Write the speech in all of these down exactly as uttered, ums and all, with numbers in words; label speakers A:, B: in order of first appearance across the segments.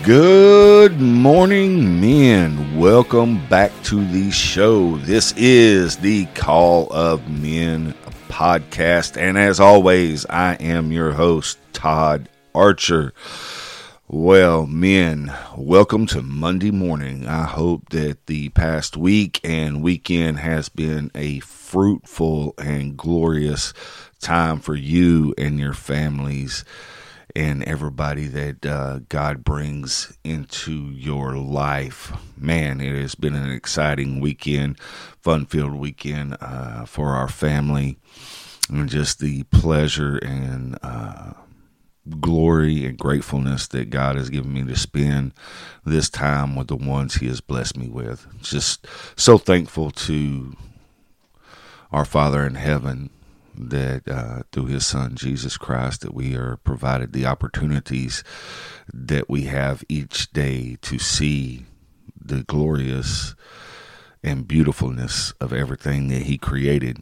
A: Good morning, men. Welcome back to the show. This is the Call of Men podcast, and as always, I am your host, Todd Archer. Well, men, welcome to Monday morning. I hope that the past week and weekend has been a fruitful and glorious time for you and your families and everybody that uh, God brings into your life. Man, it has been an exciting weekend, fun-filled weekend uh, for our family, and just the pleasure and uh, glory and gratefulness that God has given me to spend this time with the ones He has blessed me with. Just so thankful to our Father in heaven that uh, through His Son, Jesus Christ, that we are provided the opportunities that we have each day to see the glorious and beautifulness of everything that He created.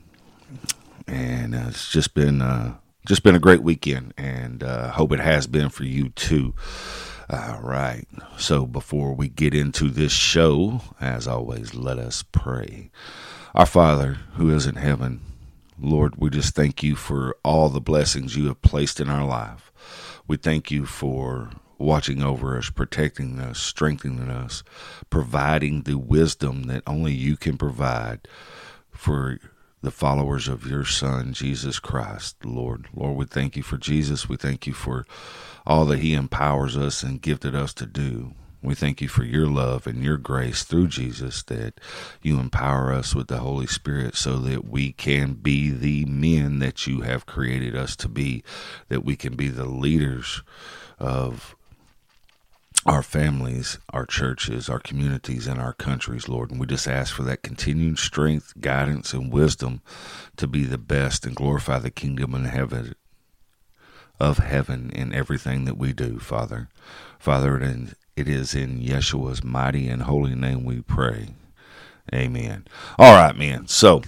A: And uh, it's just been uh, just been a great weekend, and uh, hope it has been for you too. All right. So before we get into this show, as always, let us pray. Our Father who is in heaven, Lord, we just thank you for all the blessings you have placed in our life. We thank you for watching over us, protecting us, strengthening us, providing the wisdom that only you can provide for the followers of your Son, Jesus Christ, Lord. Lord, we thank you for Jesus. We thank you for all that He empowers us and gifted us to do. We thank you for your love and your grace through Jesus, that you empower us with the Holy Spirit so that we can be the men that you have created us to be, that we can be the leaders of our families, our churches, our communities, and our countries, Lord. And we just ask for that continued strength, guidance, and wisdom to be the best and glorify the kingdom in heaven, of heaven in everything that we do, Father. Father, and it is in Yeshua's mighty and holy name we pray. Amen. All right, man. So,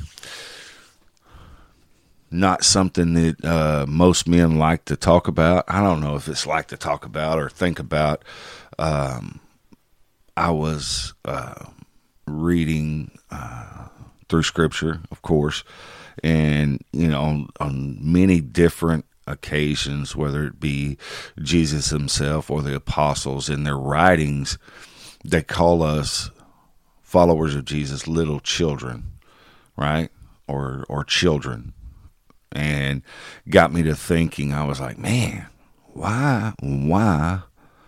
A: not something that uh, most men like to talk about. I don't know if it's like to talk about or think about. Um, I was uh, reading uh, through Scripture, of course, and, you know, on, on many different occasions, whether it be Jesus himself or the apostles in their writings, they call us followers of Jesus little children, right? Or or children. And got me to thinking. I was like, man, why why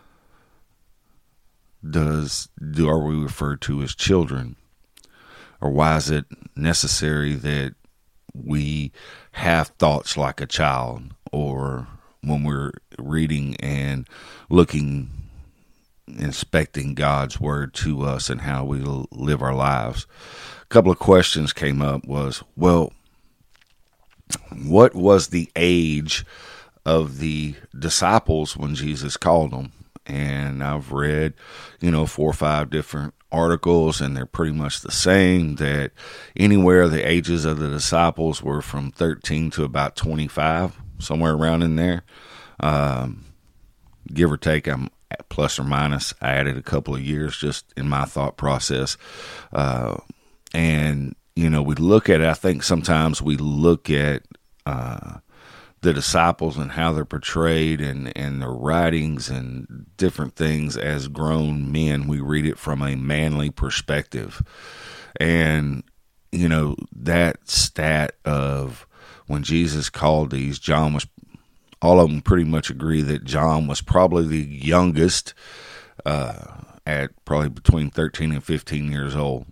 A: does do are we referred to as children? Or why is it necessary that we have thoughts like a child, or when we're reading and looking, inspecting God's word to us and how we live our lives? A couple of questions came up was, well, what was the age of the disciples when Jesus called them? And I've read, you know, four or five different articles, and they're pretty much the same, that anywhere the ages of the disciples were from thirteen to about twenty-five, somewhere around in there, um, give or take. I'm plus or minus. I added a couple of years just in my thought process, uh, and you know, we look at it. I think sometimes we look at uh, the disciples and how they're portrayed, and, and their writings and different things as grown men. We read it from a manly perspective. And, you know, that stat of when Jesus called these, John was, all of them pretty much agree that John was probably the youngest uh, at probably between thirteen and fifteen years old.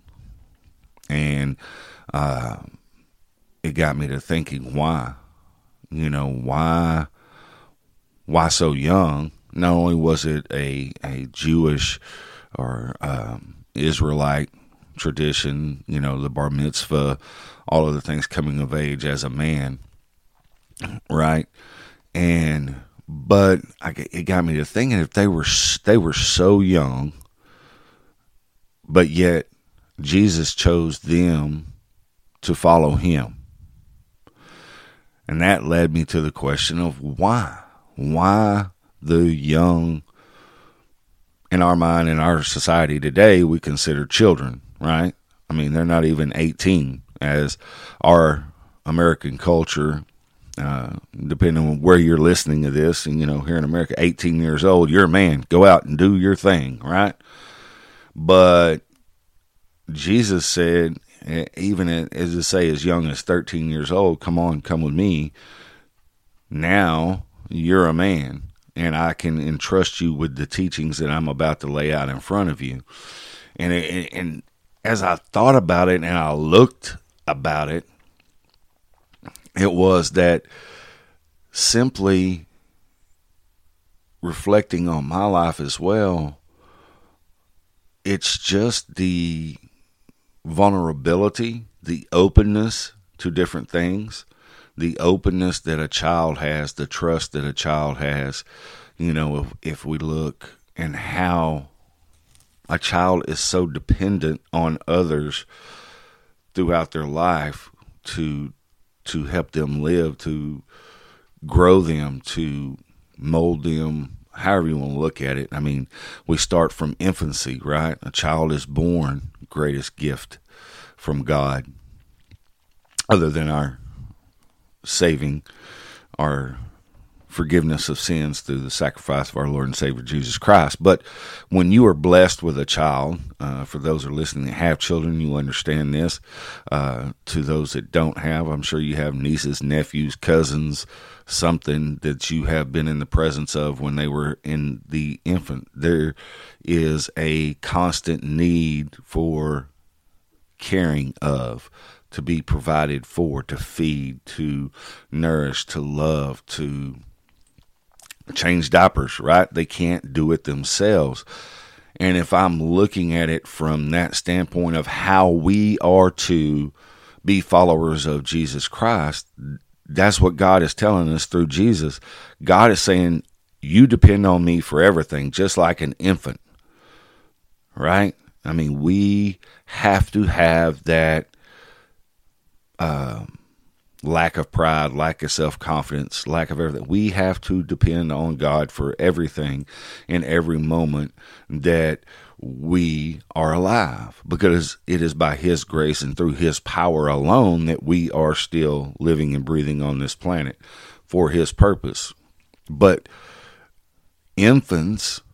A: And uh, it got me to thinking, why? You know, why why so young? Not only was it a, a Jewish or um, Israelite tradition, you know, the bar mitzvah, all of the things, coming of age as a man, right? And but I, it got me to thinking, if they were they were so young, but yet Jesus chose them to follow Him. And that led me to the question of why? Why the young in our mind, in our society today, we consider children, right? I mean, they're not even eighteen, as our American culture, uh, depending on where you're listening to this, and, you know, here in America, eighteen years old, you're a man, go out and do your thing, right? But Jesus said, even as I say, as young as thirteen years old, come on, come with me. Now you're a man, and I can entrust you with the teachings that I'm about to lay out in front of you. And it, and as I thought about it and I looked about it, it was that simply reflecting on my life as well, it's just the vulnerability, the openness to different things, the openness that a child has, the trust that a child has. You know, if, if we look and how a child is so dependent on others throughout their life to to help them live, to grow them, to mold them, however you want to look at it. I mean, we start from infancy, right? A child is born, greatest gift from God, other than our saving, our forgiveness of sins through the sacrifice of our Lord and Savior Jesus Christ. But when you are blessed with a child, uh, for those who are listening that have children, you understand this. Uh, to those that don't have, I'm sure you have nieces, nephews, cousins, something that you have been in the presence of when they were in the infant. There is a constant need for caring of, to be provided for, to feed, to nourish, to love, to change diapers, right? They can't do it themselves. And if I'm looking at it from that standpoint of how we are to be followers of Jesus Christ, that's what God is telling us through Jesus. God is saying, you depend on me for everything, just like an infant, right? I mean, we have to have that uh, lack of pride, lack of self-confidence, lack of everything. We have to depend on God for everything in every moment that we are alive, because it is by His grace and through His power alone that we are still living and breathing on this planet for His purpose. But infants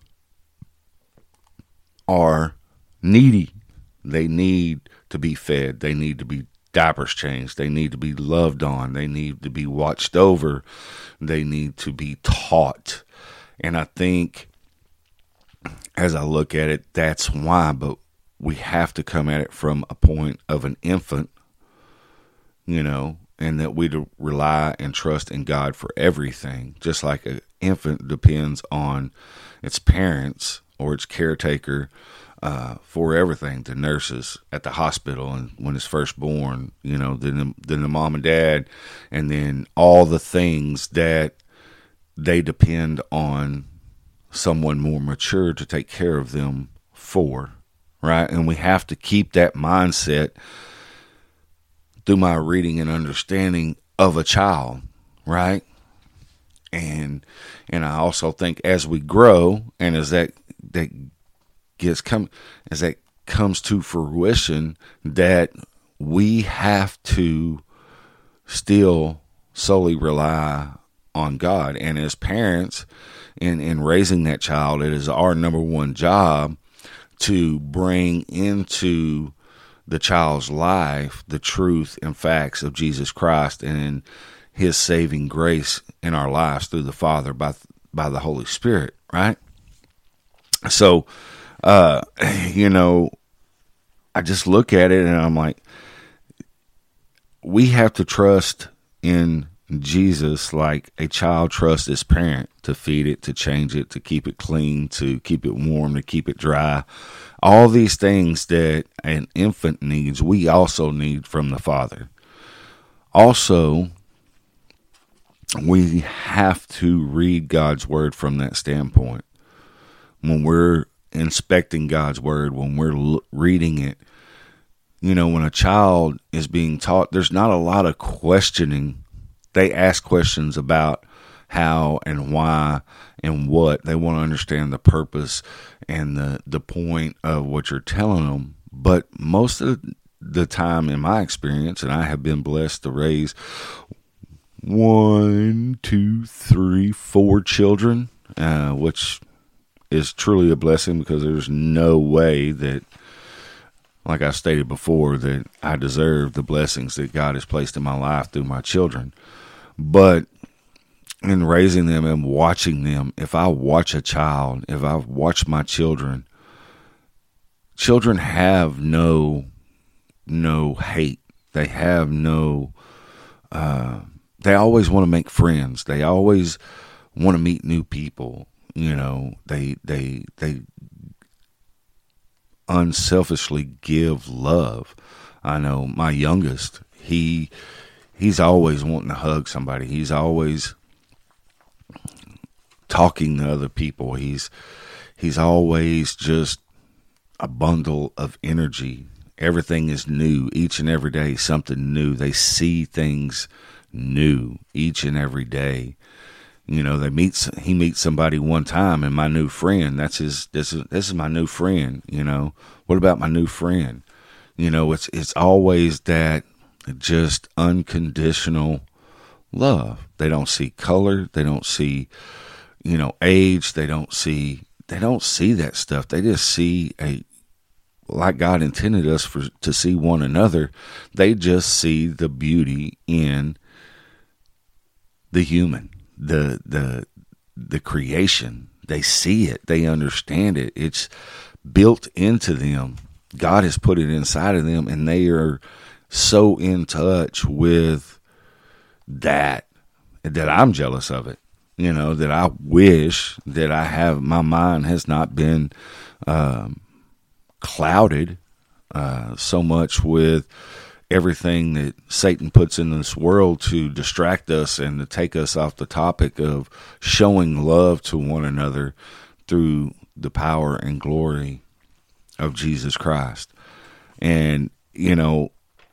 A: are needy. They need to be fed. They need to be diapers changed. They need to be loved on. They need to be watched over. They need to be taught. And I think as I look at it, that's why, but we have to come at it from a point of an infant, you know, and that we rely and trust in God for everything. Just like an infant depends on its parents or its caretaker uh, for everything, the nurses at the hospital and when it's first born, you know, then the, then the mom and dad, and then all the things that they depend on someone more mature to take care of them for, right? And we have to keep that mindset through my reading and understanding of a child, right? And and I also think as we grow and as that that gets come as that comes to fruition, that we have to still solely rely on God. And as parents, in in raising that child, it is our number one job to bring into the child's life the truth and facts of Jesus Christ and His saving grace in our lives through the Father by by the Holy Spirit, right? So, uh, you know, I just look at it and I'm like, we have to trust in Jesus like a child trusts its parent to feed it, to change it, to keep it clean, to keep it warm, to keep it dry. All these things that an infant needs, we also need from the Father. Also, we have to read God's Word from that standpoint. When we're inspecting God's Word, when we're l- reading it, you know, when a child is being taught, there's not a lot of questioning. They ask questions about how and why and what. They want to understand the purpose and the, the point of what you're telling them. But most of the time, in my experience, and I have been blessed to raise one, two, three, four children, uh, which is truly a blessing, because there's no way that, like I stated before, that I deserve the blessings that God has placed in my life through my children. But in raising them and watching them, if I watch a child, if I watch my children, children have no no hate. They have no, uh, they always want to make friends. They always want to meet new people. You know, they, they, they unselfishly give love. I know my youngest, he, he's always wanting to hug somebody. He's always talking to other people. He's, he's always just a bundle of energy. Everything is new each and every day, something new. They see things new each and every day. You know, they meet, he meets somebody one time, and my new friend, that's his, this is, this is my new friend. You know, what about my new friend? You know, it's, it's always that just unconditional love. They don't see color. They don't see, you know, age. They don't see, they don't see that stuff. They just see a, like God intended us for to see one another. They just see the beauty in the human, the the the creation. They see it. They understand it. It's built into them. God has put it inside of them, and they are so in touch with that that I'm jealous of it. You know, that I wish that I have, my mind has not been um clouded uh, so much with everything that Satan puts in this world to distract us and to take us off the topic of showing love to one another through the power and glory of Jesus Christ. And, you know,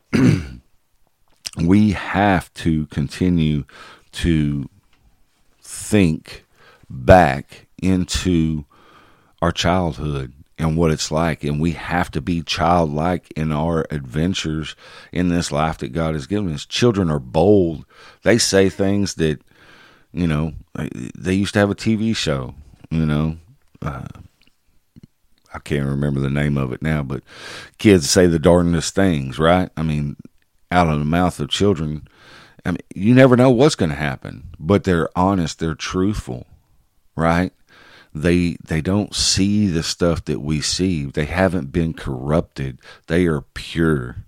A: we have to continue to think back into our childhood and what it's like, and we have to be childlike in our adventures in this life that God has given us. Children are bold. They say things that, you know, they used to have a T V show, you know, uh, I can't remember the name of it now, but kids say the darndest things, right? I mean, out of the mouth of children. I mean, you never know what's going to happen, but they're honest, they're truthful, right? They they don't see the stuff that we see. They haven't been corrupted. They are pure.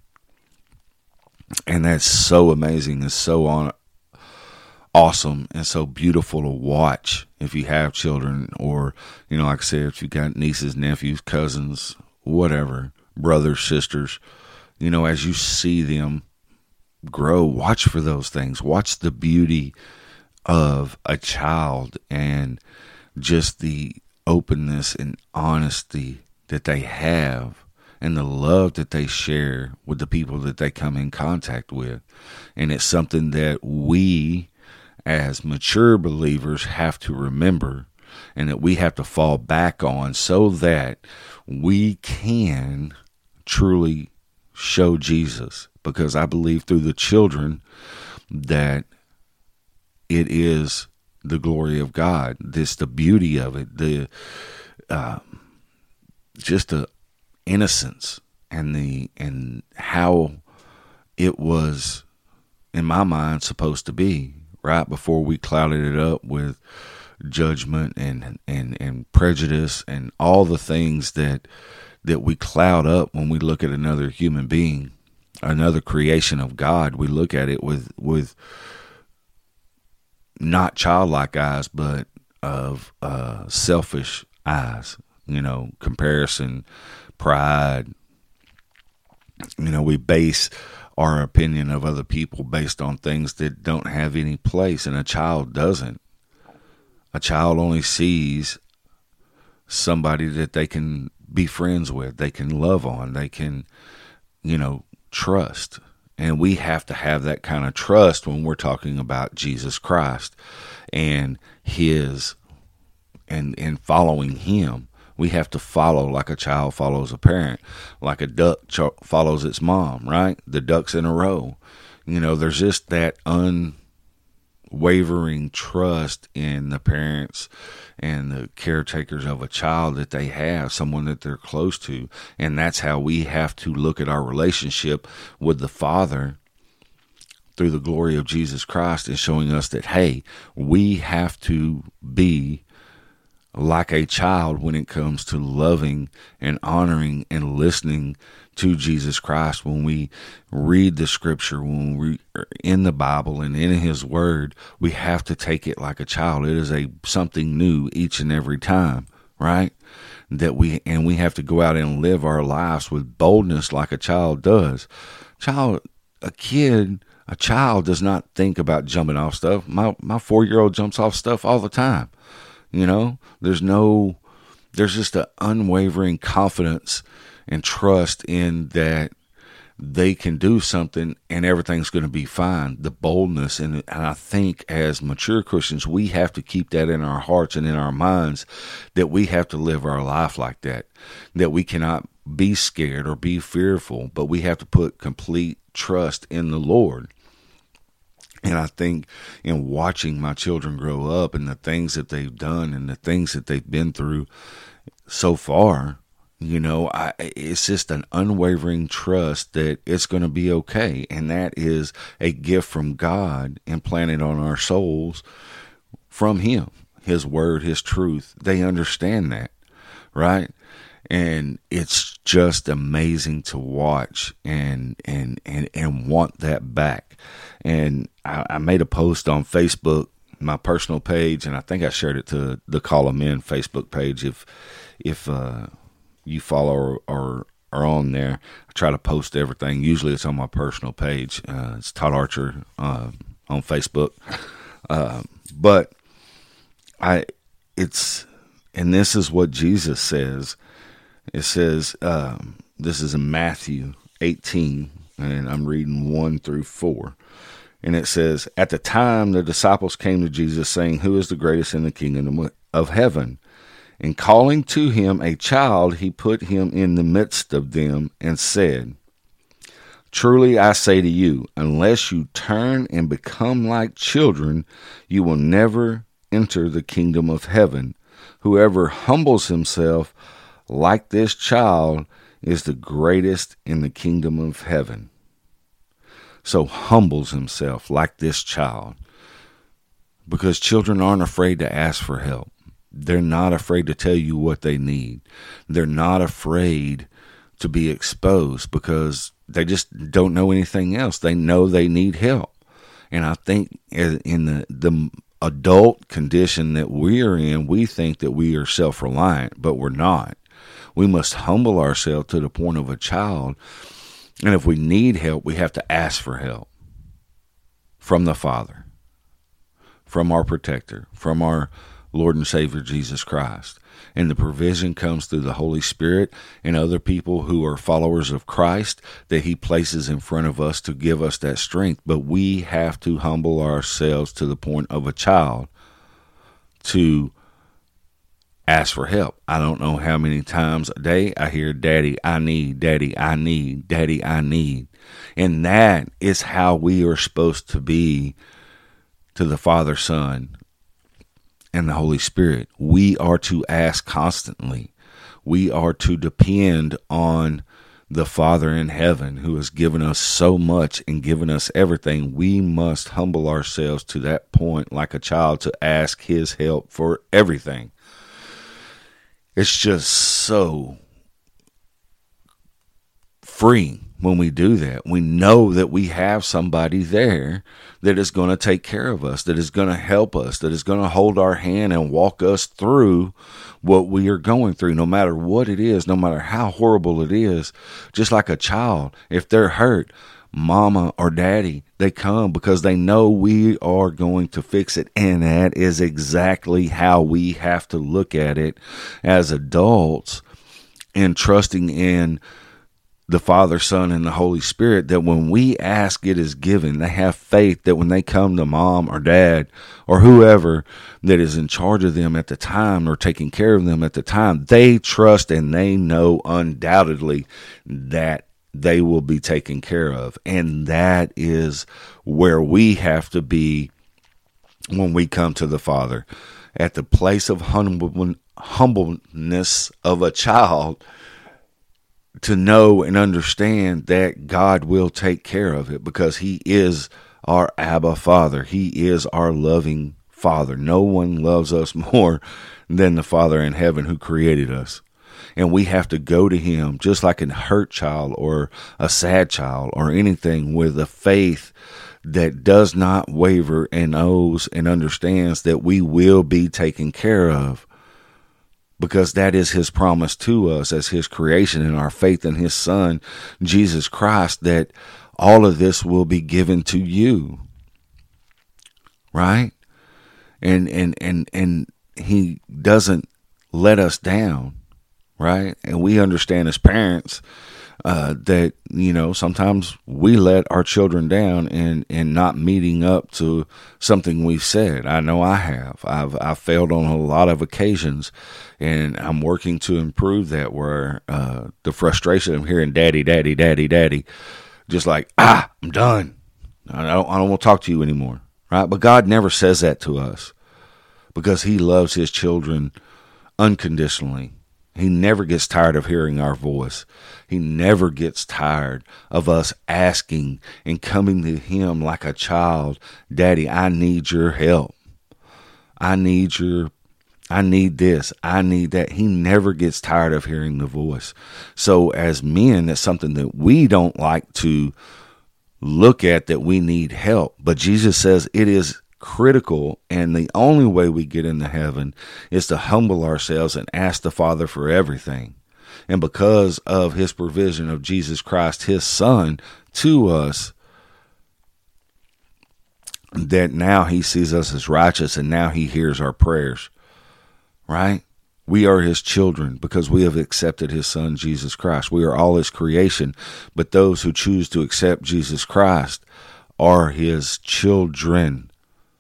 A: And that's so amazing. It's so on, awesome and so beautiful to watch if you have children, or, you know, like I said, if you got nieces, nephews, cousins, whatever, brothers, sisters, you know, as you see them grow, watch for those things. Watch the beauty of a child and just the openness and honesty that they have and the love that they share with the people that they come in contact with. And it's something that we as mature believers have to remember, and that we have to fall back on, so that we can truly show Jesus. Because I believe through the children that it is the glory of God. This, the beauty of it, the uh, just the innocence and the and how it was, in my mind, supposed to be, right before we clouded it up with judgment and and and prejudice and all the things that that we cloud up when we look at another human being, another creation of God. We look at it with with not childlike eyes, but of uh, selfish eyes, you know, comparison, pride. You know, we base our opinion of other people based on things that don't have any place, and a child doesn't. A child only sees somebody that they can be friends with, they can love on, they can, you know, trust. And we have to have that kind of trust when we're talking about Jesus Christ. and his and and following him. We have to follow like a child follows a parent, like a duck ch- follows its mom, right? The ducks in a row. You know, there's just that unwavering trust in the parents and the caretakers of a child that they have, someone that they're close to. And that's how we have to look at our relationship with the Father through the glory of Jesus Christ, is showing us that, hey, we have to be like a child when it comes to loving and honoring and listening to Jesus Christ. When we read the scripture, when we are in the Bible and in his word, we have to take it like a child. It is a something new each and every time, right? That we, and we have to go out and live our lives with boldness like a child does. Child, a kid, a child does not think about jumping off stuff. My, my four-year-old jumps off stuff all the time. You know, there's no, there's just an unwavering confidence and trust in that they can do something and everything's going to be fine. The boldness. And, and I think as mature Christians, we have to keep that in our hearts and in our minds, that we have to live our life like that, that we cannot be scared or be fearful, but we have to put complete trust in the Lord. And I think in watching my children grow up and the things that they've done and the things that they've been through so far, you know, I, it's just an unwavering trust that it's going to be okay. And that is a gift from God implanted on our souls from him, his word, his truth. They understand that, right? And it's just amazing to watch and and and, and want that back. And I, I made a post on Facebook, my personal page, and I think I shared it to the Call of Men Facebook page. If if uh, you follow or, or are on there, I try to post everything. Usually it's on my personal page. Uh, it's Todd Archer uh, on Facebook. Uh, but I, it's, and this is what Jesus says. It says, um, this is in Matthew eighteen, and I'm reading one through four. And it says, at the time the disciples came to Jesus, saying, who is the greatest in the kingdom of heaven? And calling to him a child, he put him in the midst of them and said, truly I say to you, unless you turn and become like children, you will never enter the kingdom of heaven. Whoever humbles himself like this child is the greatest in the kingdom of heaven. So humbles himself like this child, because children aren't afraid to ask for help. They're not afraid to tell you what they need. They're not afraid to be exposed because they just don't know anything else. They know they need help. And I think in the, the adult condition that we are in, we think that we are self-reliant, but we're not. We must humble ourselves to the point of a child. And if we need help, we have to ask for help from the Father, from our protector, from our Lord and Savior Jesus Christ. And the provision comes through the Holy Spirit and other people who are followers of Christ that he places in front of us to give us that strength. But we have to humble ourselves to the point of a child to ask for help. I don't know how many times a day I hear, Daddy, I need, Daddy, I need, Daddy, I need. And that is how we are supposed to be to the Father, Son, and the Holy Spirit. We are to ask constantly. We are to depend on the Father in heaven who has given us so much and given us everything. We must humble ourselves to that point like a child to ask his help for everything. It's just so freeing when we do that. We know that we have somebody there that is going to take care of us, that is going to help us, that is going to hold our hand and walk us through what we are going through, no matter what it is, no matter how horrible it is. Just like a child, if they're hurt, mama or daddy, they come because they know we are going to fix it. And that is exactly how we have to look at it as adults, and trusting in the Father, Son, and the Holy Spirit, that when we ask, it is given. They have faith that when they come to mom or dad or whoever that is in charge of them at the time or taking care of them at the time, they trust and they know undoubtedly that they will be taken care of. And that is where we have to be when we come to the Father, at the place of humble, humbleness of a child, to know and understand that God will take care of it, because he is our Abba Father. He is our loving Father. No one loves us more than the Father in heaven who created us. And we have to go to him just like a hurt child or a sad child or anything, with a faith that does not waver and knows and understands that we will be taken care of, because that is his promise to us as his creation, and our faith in his Son, Jesus Christ, that all of this will be given to you. Right? And, and, and, and he doesn't let us down. Right? And we understand as parents uh, that, you know, sometimes we let our children down in, in not meeting up to something we've said. I know I have. I've, I've failed on a lot of occasions, and I'm working to improve that, where uh, the frustration of hearing daddy, daddy, daddy, daddy, just like, ah, I'm done. I don't, I don't want to talk to you anymore. Right? But God never says that to us, because he loves his children unconditionally. He never gets tired of hearing our voice. He never gets tired of us asking and coming to him like a child. Daddy, I need your help. I need your, I need this. I need that. He never gets tired of hearing the voice. So as men, that's something that we don't like to look at, that we need help. But Jesus says it is critical, and the only way we get into heaven is to humble ourselves and ask the Father for everything. And because of his provision of Jesus Christ, his Son, to us, that now he sees us as righteous, and now he hears our prayers. Right? We are his children because we have accepted his Son, Jesus Christ. We are all his creation, but those who choose to accept Jesus Christ are his children.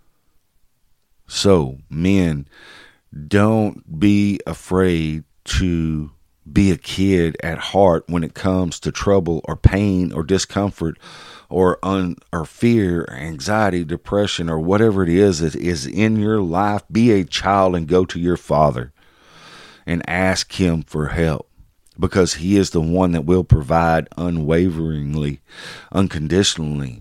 A: So, men, don't be afraid to be a kid at heart when it comes to trouble or pain or discomfort or un, or fear, or anxiety, depression, or whatever it is that is in your life. Be a child and go to your Father and ask him for help, because he is the one that will provide unwaveringly, unconditionally,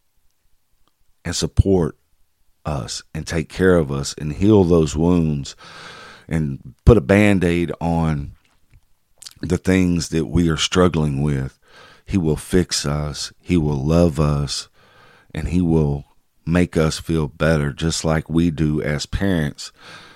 A: and support us and take care of us and heal those wounds and put a Band-Aid on the things that we are struggling with. He will fix us. He will love us, and he will make us feel better, just like we do as parents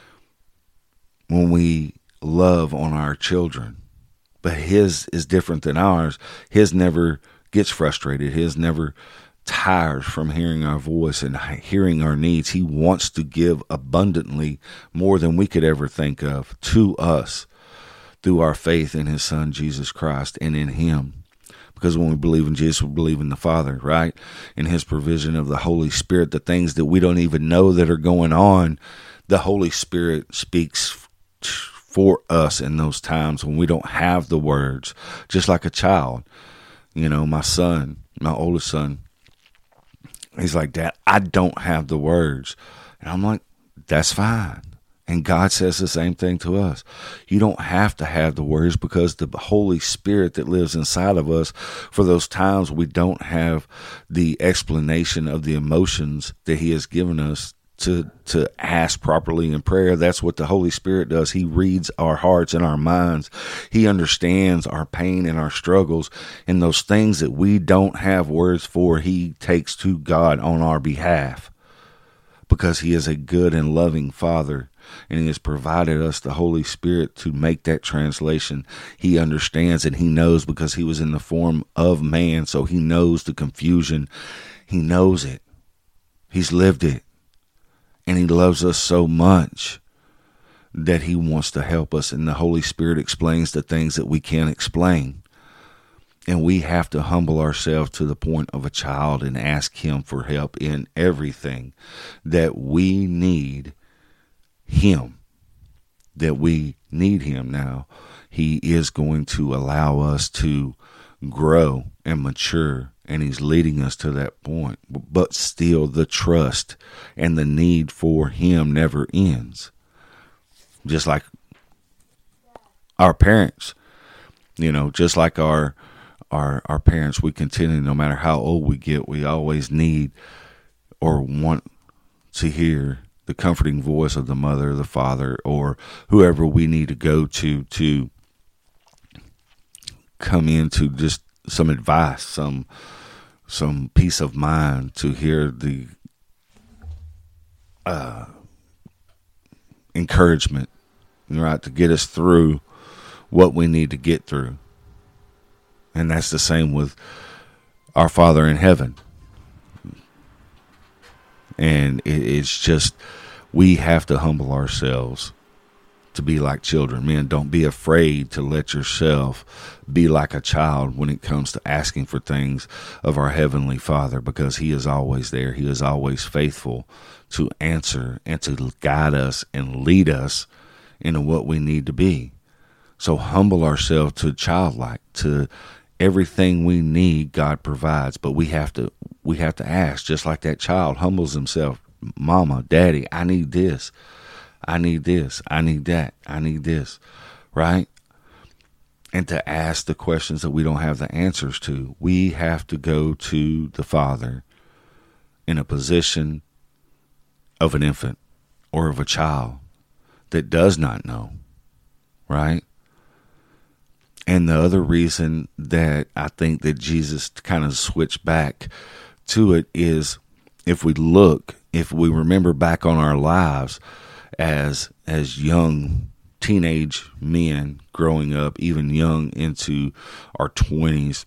A: when we love on our children. But his is different than ours. His never gets frustrated. His never tired from hearing our voice and hearing our needs. He wants to give abundantly, more than we could ever think of, to us through our faith in his Son, Jesus Christ, and in him. Because when we believe in Jesus, we believe in the Father, right? In his provision of the Holy Spirit, the things that we don't even know that are going on, the Holy Spirit speaks for us in those times when we don't have the words, just like a child. You know, my son, my oldest son, he's like, Dad, I don't have the words. And I'm like, that's fine. And God says the same thing to us. You don't have to have the words, because the Holy Spirit that lives inside of us, for those times we don't have the explanation of the emotions that he has given us to to ask properly in prayer. That's what the Holy Spirit does. He reads our hearts and our minds. He understands our pain and our struggles, and those things that we don't have words for, he takes to God on our behalf, because he is a good and loving Father, and he has provided us the Holy Spirit to make that translation. He understands and he knows, because he was in the form of man, so he knows the confusion. He knows it. He's lived it. And he loves us so much that he wants to help us. And the Holy Spirit explains the things that we can't explain. And we have to humble ourselves to the point of a child and ask him for help in everything that we need him, that we need him. Now, he is going to allow us to grow and mature, and he's leading us to that point. But still, the trust and the need for him never ends. Just like our parents, you know, just like our Our, our parents, we continue, no matter how old we get, we always need or want to hear the comforting voice of the mother, the father, or whoever we need to go to to come into just some advice, some some peace of mind, to hear the uh, encouragement, right, to get us through what we need to get through. And that's the same with our Father in heaven. And it, it's just, we have to humble ourselves to be like children. Men, don't be afraid to let yourself be like a child when it comes to asking for things of our Heavenly Father, because he is always there. He is always faithful to answer and to guide us and lead us into what we need to be. So humble ourselves to childlike, to everything we need, God provides, but we have to we have to ask, just like that child humbles himself. Mama, Daddy, I need this. I need this. I need that. I need this. Right? And to ask the questions that we don't have the answers to. We have to go to the Father in a position of an infant or of a child that does not know. Right? And the other reason that I think that Jesus kind of switched back to it is, if we look, if we remember back on our lives as as young teenage men growing up, even young into our twenties,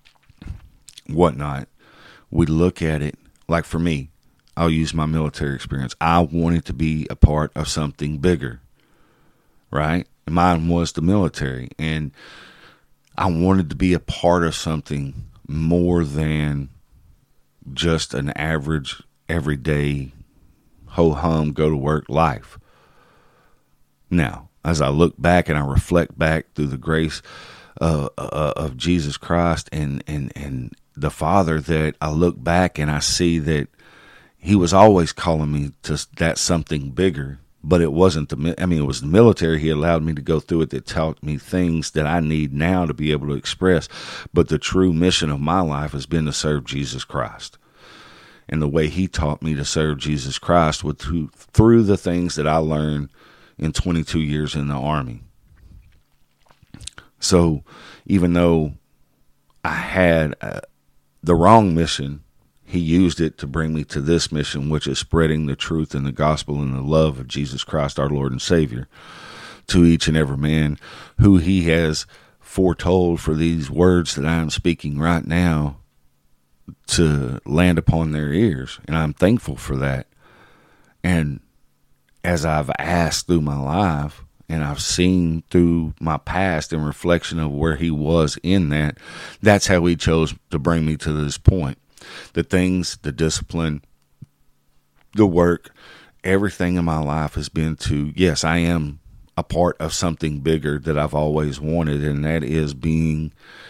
A: whatnot, we look at it, like for me, I'll use my military experience. I wanted to be a part of something bigger, right? Mine was the military, and I wanted to be a part of something more than just an average, everyday, ho-hum, go-to-work life. Now, as I look back and I reflect back through the grace uh, uh, of Jesus Christ and, and, and the Father, that I look back and I see that he was always calling me to that something bigger. But it wasn't the, I mean, it was the military. He allowed me to go through it that taught me things that I need now to be able to express. But the true mission of my life has been to serve Jesus Christ. And the way he taught me to serve Jesus Christ was through, through the things that I learned in twenty-two years in the Army. So even though I had uh, the wrong mission, he used it to bring me to this mission, which is spreading the truth and the gospel and the love of Jesus Christ, our Lord and Savior, to each and every man who he has foretold for these words that I am speaking right now to land upon their ears. And I'm thankful for that. And as I've asked through my life, and I've seen through my past and reflection of where he was in that, that's how he chose to bring me to this point. The things, the discipline, the work, everything in my life has been to, yes, I am a part of something bigger that I've always wanted, and that is being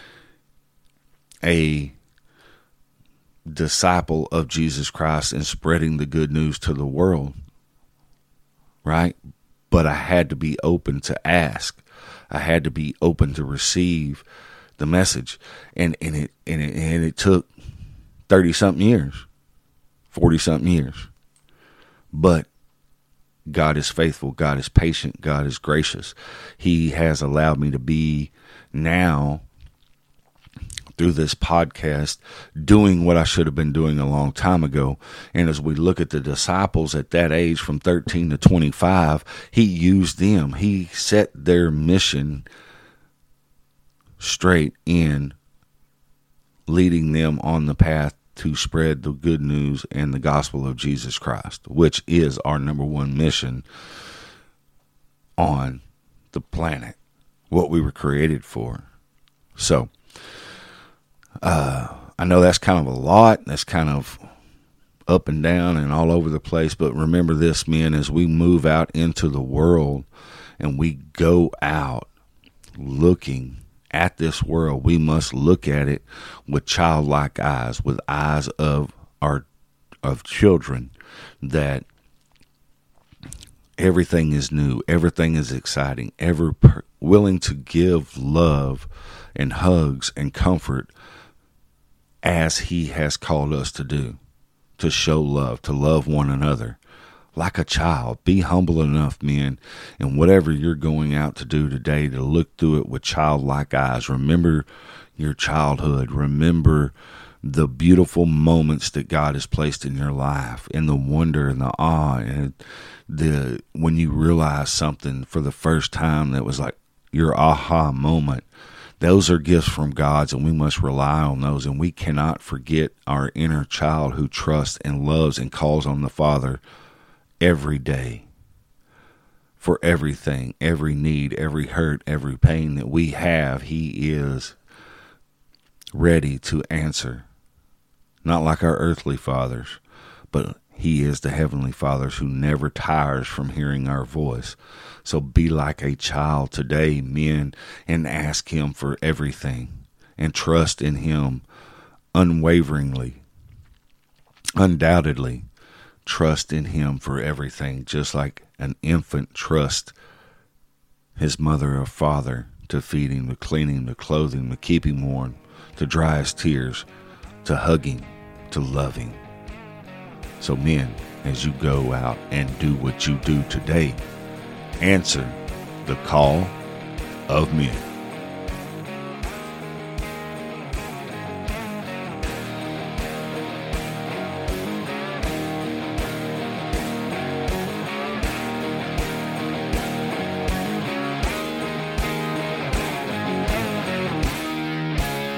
A: a disciple of Jesus Christ and spreading the good news to the world, right? But I had to be open to ask. I had to be open to receive the message, and, and it and it and it took thirty-something years, forty-something years. But God is faithful. God is patient. God is gracious. He has allowed me to be now, through this podcast, doing what I should have been doing a long time ago. And as we look at the disciples at that age, from thirteen to twenty-five, he used them. He set their mission straight in, leading them on the path to spread the good news and the gospel of Jesus Christ, which is our number one mission on the planet, what we were created for. So, Uh, I know that's kind of a lot. That's kind of up and down and all over the place. But remember this, men, as we move out into the world and we go out looking at this world, we must look at it with childlike eyes, with eyes of our of children, that everything is new, everything is exciting, ever per- willing to give love and hugs and comfort as he has called us to do, to show love, to love one another like a child. Be humble enough, men, and whatever you're going out to do today, to look through it with childlike eyes. Remember your childhood. Remember the beautiful moments that God has placed in your life, and the wonder and the awe, and the when you realize something for the first time that was like your aha moment. Those are gifts from God, and we must rely on those. And we cannot forget our inner child who trusts and loves and calls on the Father every day for everything, every need, every hurt, every pain that we have. He is ready to answer. Not like our earthly fathers, but he is the heavenly Father who never tires from hearing our voice. So be like a child today, men, and ask him for everything, and trust in him unwaveringly. Undoubtedly, trust in him for everything, just like an infant trusts his mother or father to feed him, to clean him, to clothe him, to keep him warm, to dry his tears, to hug him, to love him. So men, as you go out and do what you do today, answer the call of men.